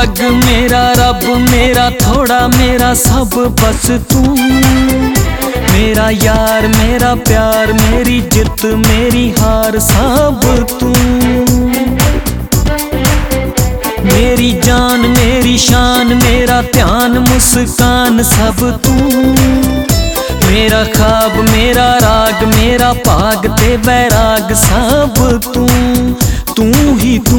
जग मेरा रब मेरा थोड़ा मेरा सब बस तू। मेरा यार मेरा प्यार मेरी जित मेरी हार सब तू। मेरी जान मेरी शान मेरा ध्यान मुस्कान सब तू। मेरा ख्वाब मेरा राग मेरा भाग ते बैराग सब तू। तू ही तू।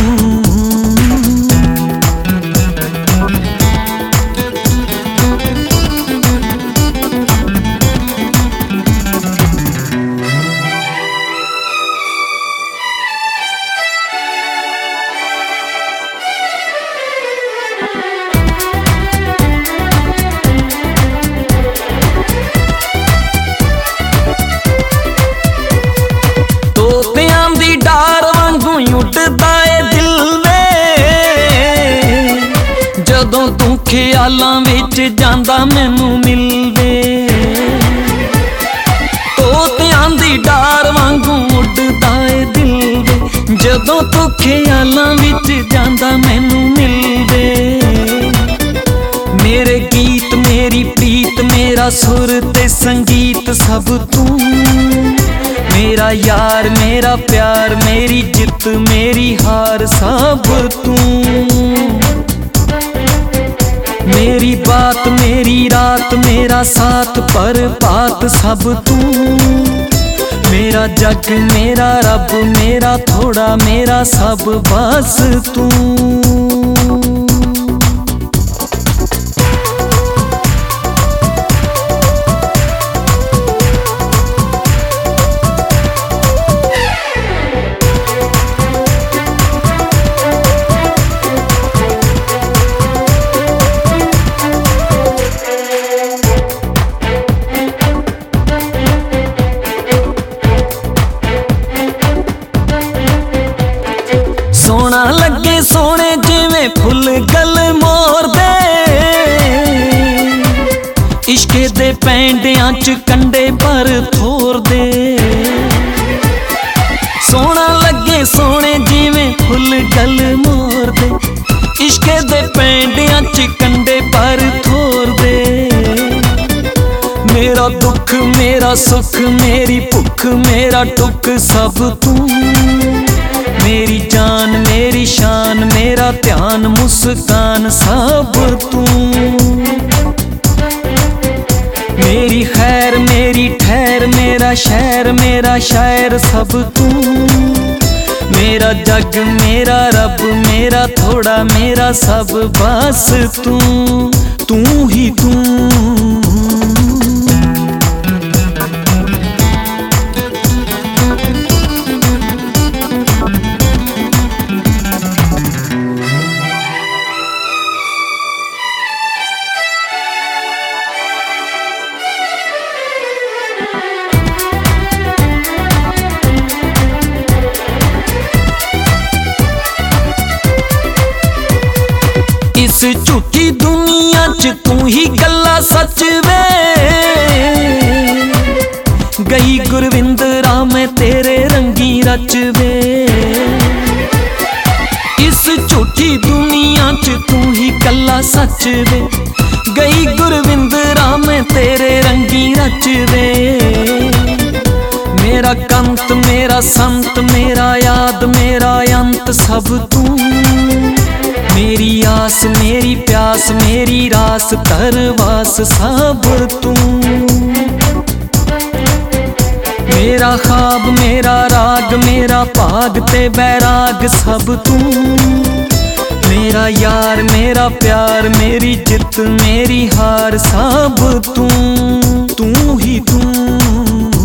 जदों तू ख्यालां विच जांदा मैनू मिलदे। तोतियां दी डार वांगू उड़दा ए दिल वे। जदों तू ख्यालां विच जांदा मैनू मिलदे। मेरे गीत मेरी प्रीत मेरा सुर ते संगीत सब तू। मेरा यार मेरा प्यार मेरी जित मेरी हार सब तू। मेरी बात मेरी रात मेरा साथ पर बात सब तू। मेरा जग मेरा रब मेरा थोड़ा मेरा सब बस तू। सोना लगे सोने जिवें फुल गल मोर दे। इश्के दे पैंडियां च कंडे पर थोर दे। सोना लगे सोने जिवें फुल गल मोर दे। इश्के दे पैंडियां च कंडे पर थोर दे। मेरा दुख मेरा सुख मेरी भुख मेरा टुक सब तू। मेरी जान मेरी शान मेरा ध्यान मुस्कान सब तू। मेरी खैर मेरी ठहर मेरा शहर मेरा शायर सब तू। मेरा जग मेरा रब मेरा थोड़ा मेरा सब बस तू। तू ही तू। इस झूठी दुनिया च तू ही गल्ला सच वे। गई गुरविंदरा मैं तेरे रंगी रच वे। इस झूठी दुनिया च तू ही गल्ला सच वे। गई गुरविंदरा मैं तेरे रंगी रच वे। मेरा कंत मेरा संत मेरा याद मेरा अंत सब तू। मेरी आस मेरी प्यास मेरी रास तरवास सब तू। मेरा ख्वाब मेरा राग मेरा भाग ते बैराग सब तू। मेरा यार मेरा प्यार मेरी जित मेरी हार सब तू। तू ही तू।